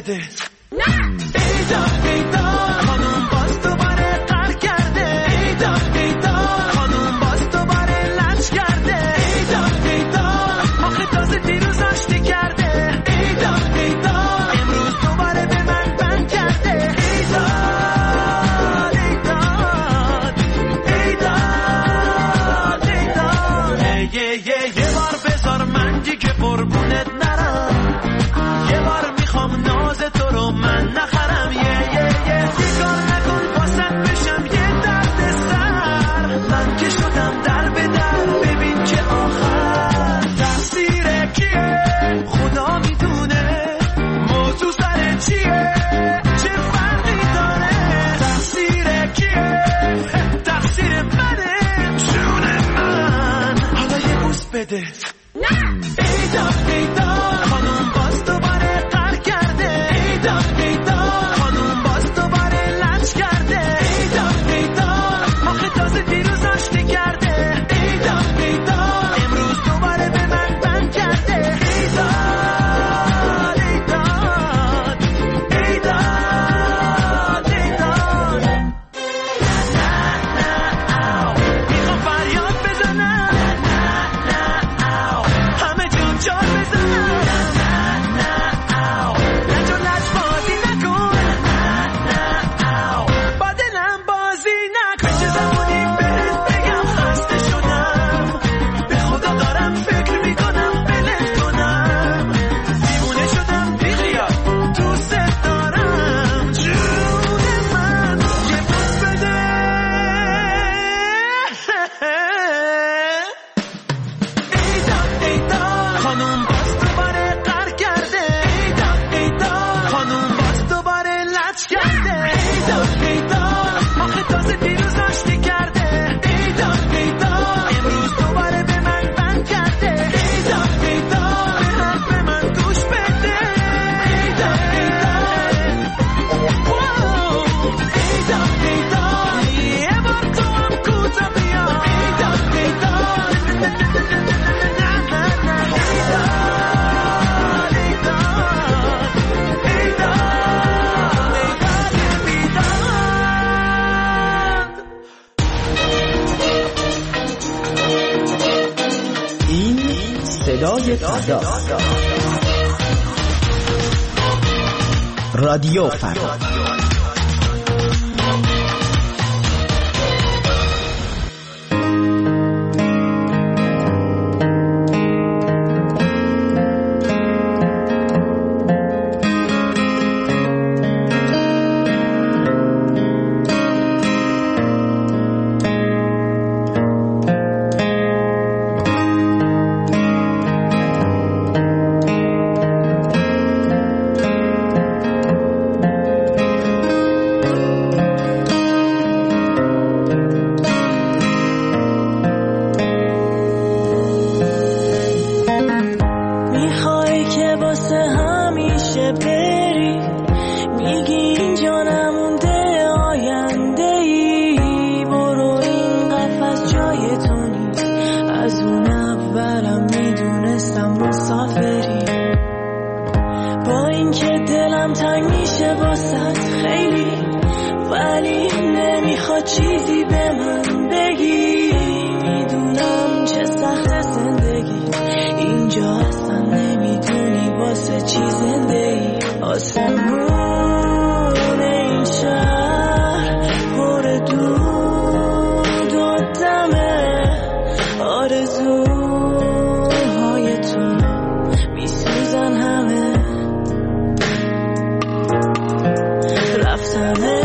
بده. ایدا ایدا خانوم باز دوباره قهر کرده. ایدا ایدا خانوم باز دوباره لج کرده. ایدا ایدا آخه تازه دیروز آشتی کرده. ایدا ایدا امروز دوباره به من بند کرده. ایدا ایدا ایدا یه بار بذار من دیگه قربونت نرم. یه بار میخوام ناز تو رو من نخرم. یه کار نکن واسط بشم یه درد سر. من که شدم در به در ببین که آخر تقصیر کیه خدا میدونه. موضوع سر چیه چه فرقی داره. تقصیر کیه تقصیر منه جون من. حالا یه بوس بده. ایدا ایدا خانوم باز دوباره قهر کرده. ایدا ایدا خانوم باز دوباره لج کرده. ایدا ایدا آخه تازه دیروز آشتی کرده. ایدا ایدا امروز دوباره به من بند کرده. ایدا ایدا ایدا ایدا میخوام فریاد بزنم. همه جون جار بزنم. لج و لج بازی نکن. با دلم بازی نکن. چه زمانی بهت بگم خسته شدم. به خدا دارم فکر میکنم بلت کنم. دیوونه شدم بیخیال دوست دارم جون من. یه بوس بده. ایدا ایدا خانوم باز دوباره قهر کرده. ایدا ایدا خانوم باز دوباره لج کرده. ایدا ایدا آخه تازه دیروز آشتی کرده. ایدا ایدا امروز دوباره به من بند کرده. ایدا ایدا به حرف من گوش بده. ایدا ایدا ایدا یه بار تو هم کوتا بیا. ایدا ایدا این صدای فردا، رادیو فردا. چیزی به من بگی. میدونم چه سخت زندگی اینجا، اصلا نمیدونی واسه چی زنده ای. آسمون این شهر پر دود و دمه. آرزوهای تو میسوزن همه. رفتنه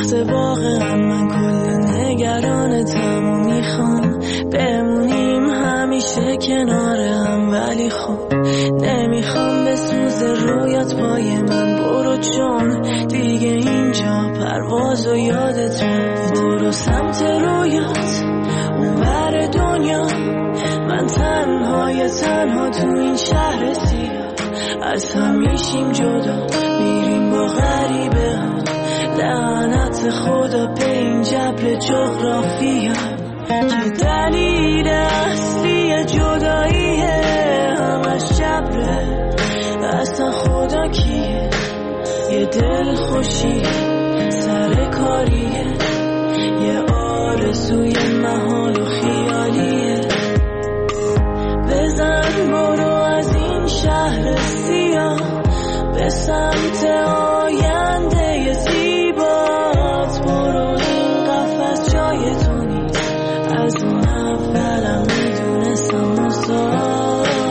سخته واقعا، من کل نگرانتم و میخوام بمونیم همیشه کنار هم، ولی خب نمیخوام بسوزه رویات پای من. برو چون دیگه اینجا پرواز و یادت رفت، برو سمت رویات اونور دنیا. من تنها تو این شهر سیاه، از هم میشیم جدا، میریم با غریبه ها. لعنت خدا به این جبر جغرافیا که دلیل اصلی جداییه، همش جبره. اصلا خدا کیه؟ یه دل خوشی سر کاریه، یه آرزوی محال و خیالیه. بزن برو از این شهر سیاه به سمت آینده زیبات. برو این قفس جای تو نیست، از اون اولم میدونستم مسافر.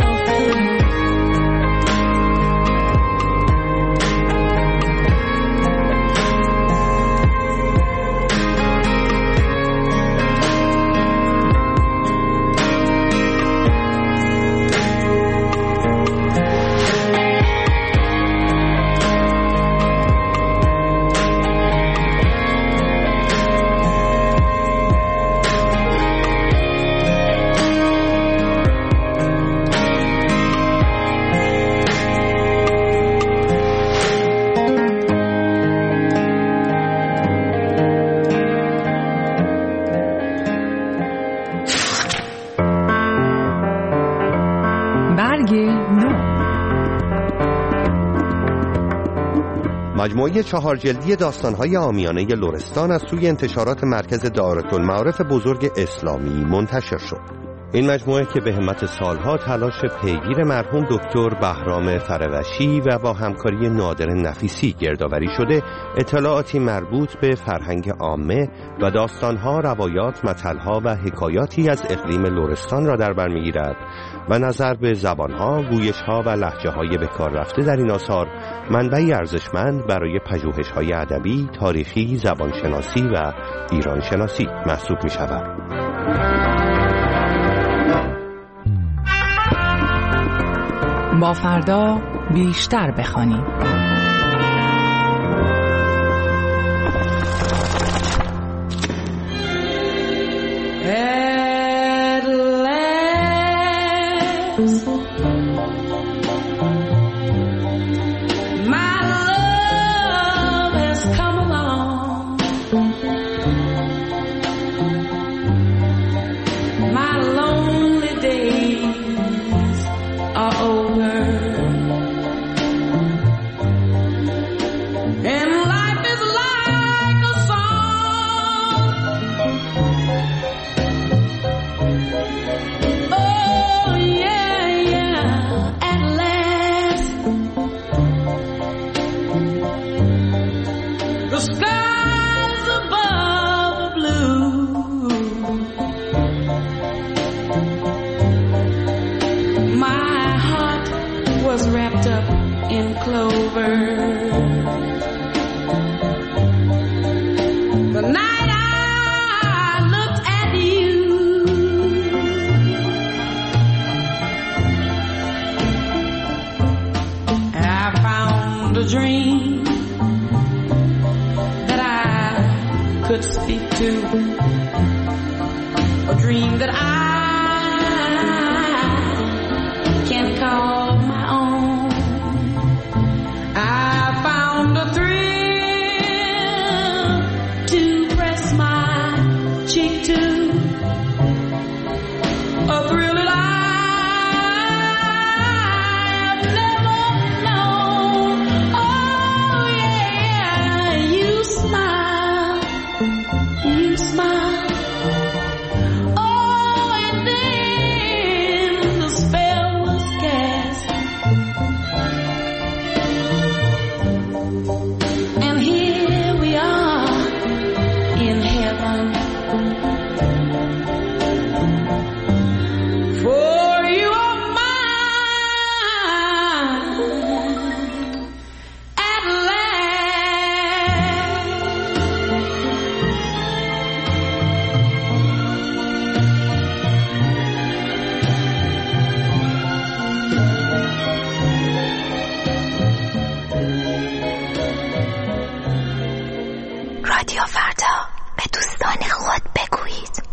مجموعه 4 جلدی داستان‌های عامیانه لرستان از سوی انتشارات مرکز دارالمعارف بزرگ اسلامی منتشر شد. این مجموعه که به همت سالها تلاش پیگیر مرحوم دکتر بهرام فروشی و با همکاری نادر نفیسی گردآوری شده، اطلاعاتی مربوط به فرهنگ عامه و داستان‌ها، روایات، متل‌ها و حکایاتی از اقلیم لرستان را در بر می‌گیرد و نظر به زبان‌ها، گویش‌ها و لهجه‌های به کار رفته در این آثار منبعی ارزشمند برای پژوهش‌های ادبی، تاریخی، زبانشناسی و ایرانشناسی محسوب می‌شود. با فردا بیشتر بخوانیم. Oh رادیو فردا به دوستان خود بگویید.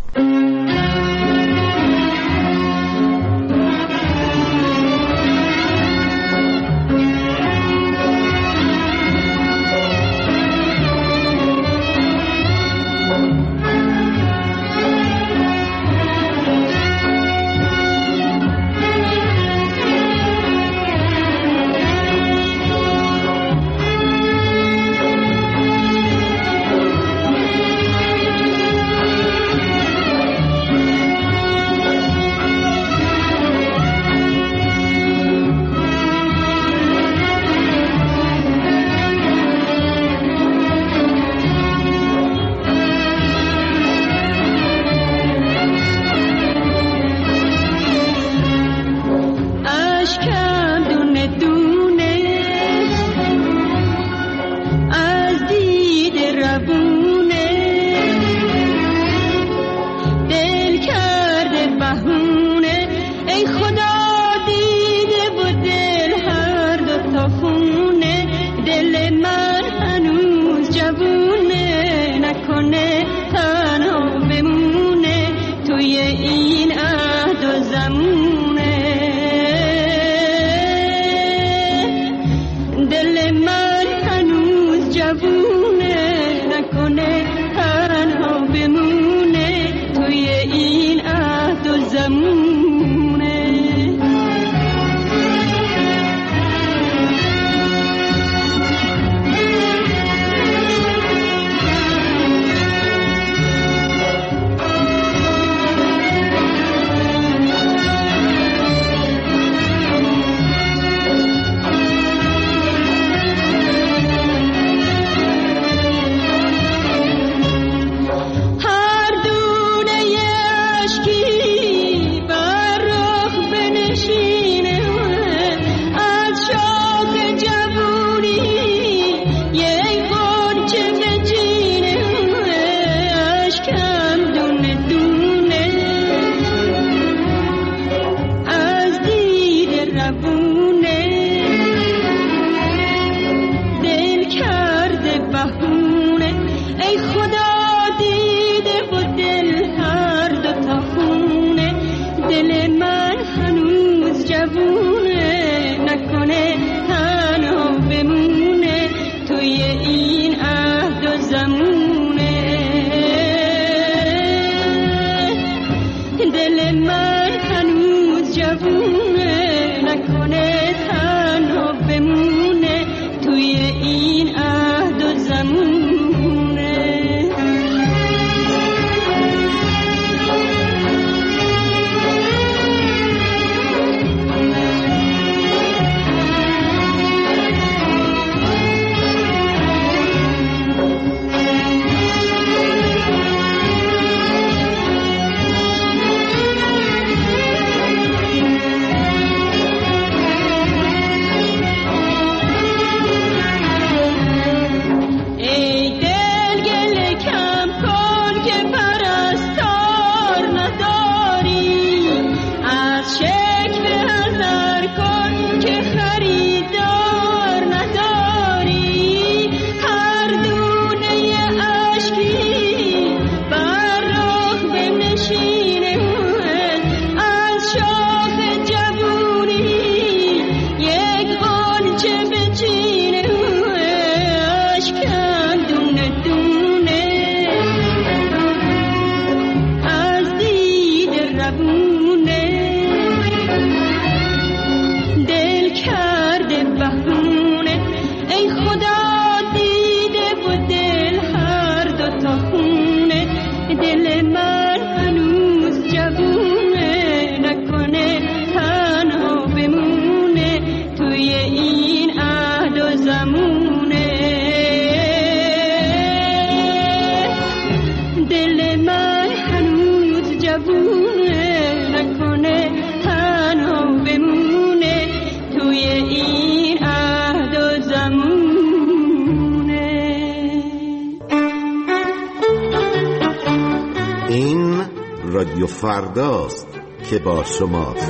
رادیو فرداست که با شماست.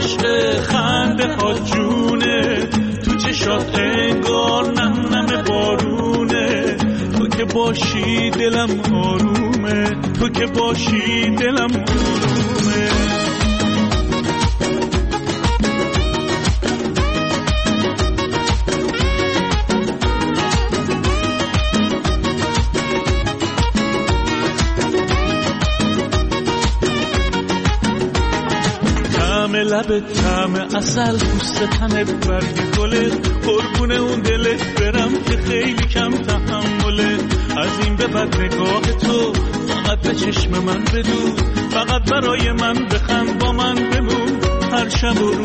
عشق خنده ها جونه، تو چشات انگار نم بارونه. تو که باشی دلم آرومه، تو که باشی دلم آرومه. لبت طعم عسل، پوست تنت برگ گلت، قربون اون دلت برم که خیلی کم تحملت. از این به بعد نگاه تو فقط به چشم من بدون، فقط برای من بخند، با من بمون هر شب و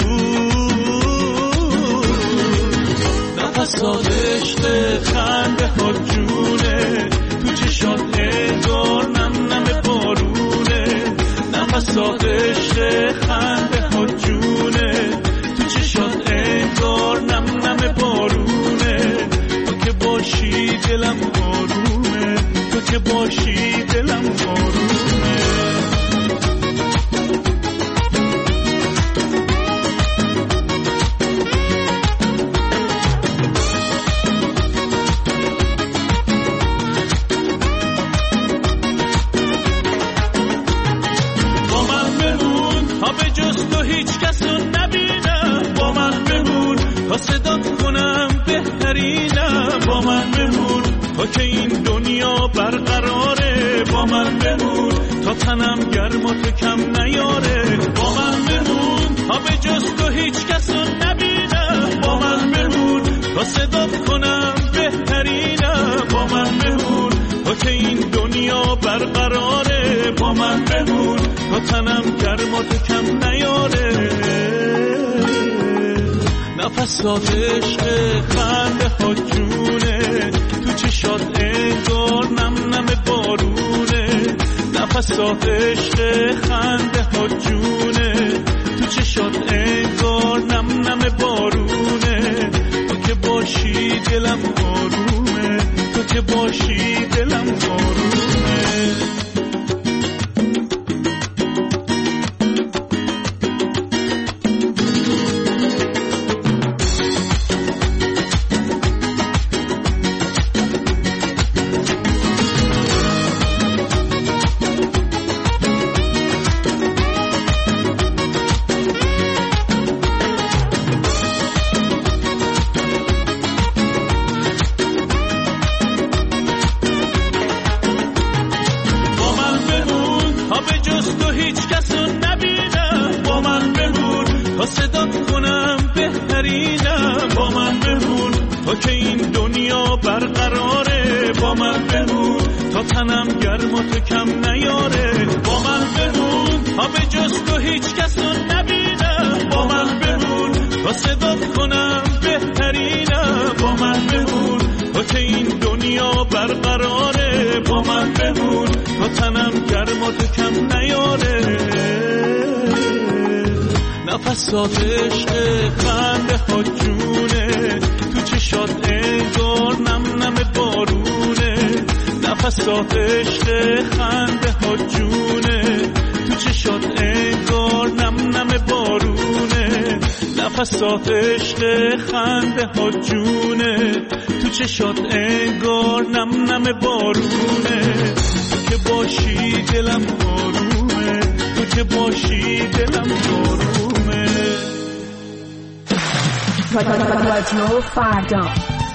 روز. نفسات عشق خنده ها جونه، تو چشات انگار نم بارونه. نفسات عشق خنده ها جونه، تو چشات انگار نم بارونه. تو که باشی دلم آرومه، تو که باشی دلم آرومه. صدات کنم بهترینم، با من بمون تا که این دنیا برقراره. با من بمون تا تنم گرم و تو کم نیاره. با من بمون تا به جز تو هیچ کس رو نبینم. با من بمون تا صدات کنم بهترینم. با من بمون تا که این دنیا برقراره. با من بمون تا تنم گرم و تو کم نیاره. نفسات عشق خنده ها جونه، تو چشات انگار نم بارونه. نفسات عشق خنده ها جونه، تو چشات انگار نم بارونه. تو که باشی دلم آرومه، تو که باشی دلم آرومه. تنم گرم و تو کم نیاره. با من بمون تا به جز تو هیچ کس رو نبینم. با من بمون تا صدات کنم بهترینم. با من بمون تا که این دنیا برقراره. با من بمون تا تنم گرم و تو کم نیاره. نفسات عشق خنده ها جونه، تو چشات انگار نم بارونه. نفسات عشق خنده ها جونه، تو چشات انگار نم بارونه. نفسات عشق خنده ها جونه، تو چشات انگار نم بارونه. تو که باشی دلم آرومه، تو که باشی دلم آرومه. رادیو فردا.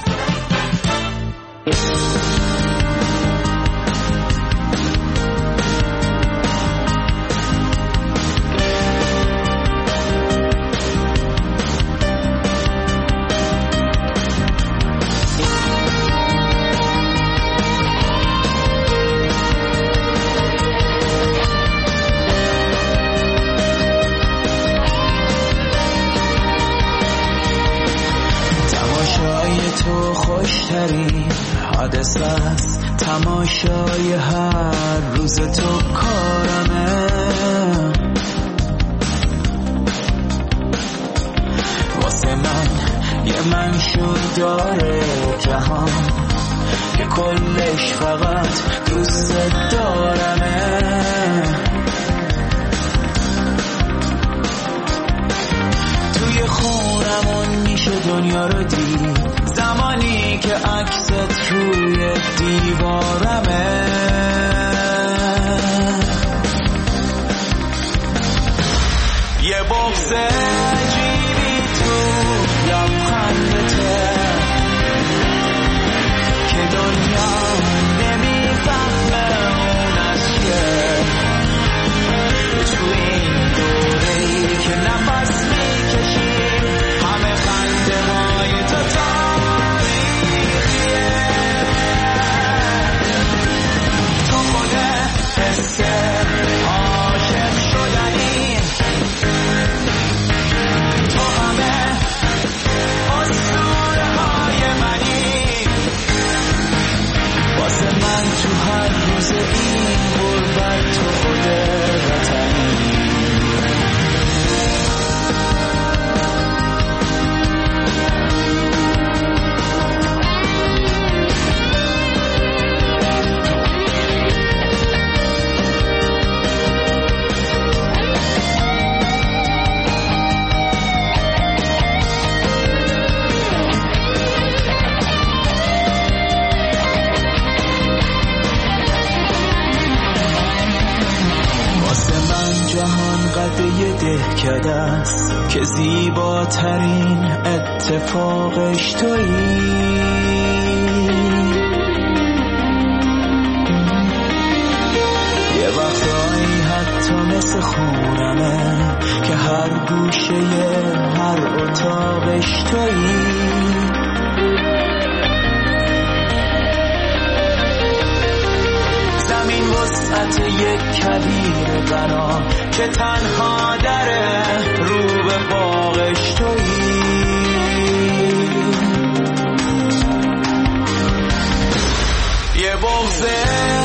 حادثه است تماشای هر روز تو کارمه. واسه من یه منشور داره جهان که کلش فقط دوست دارمه. جهان قده دهکده است که زیباترین اتفاقش تویی. یه وقتایی حتی مثل خونمه که هر گوشه هر اتاقش تویی. زمین وسعت یک کویر غنا که تنها دره رو به باغش تویی. یه بغض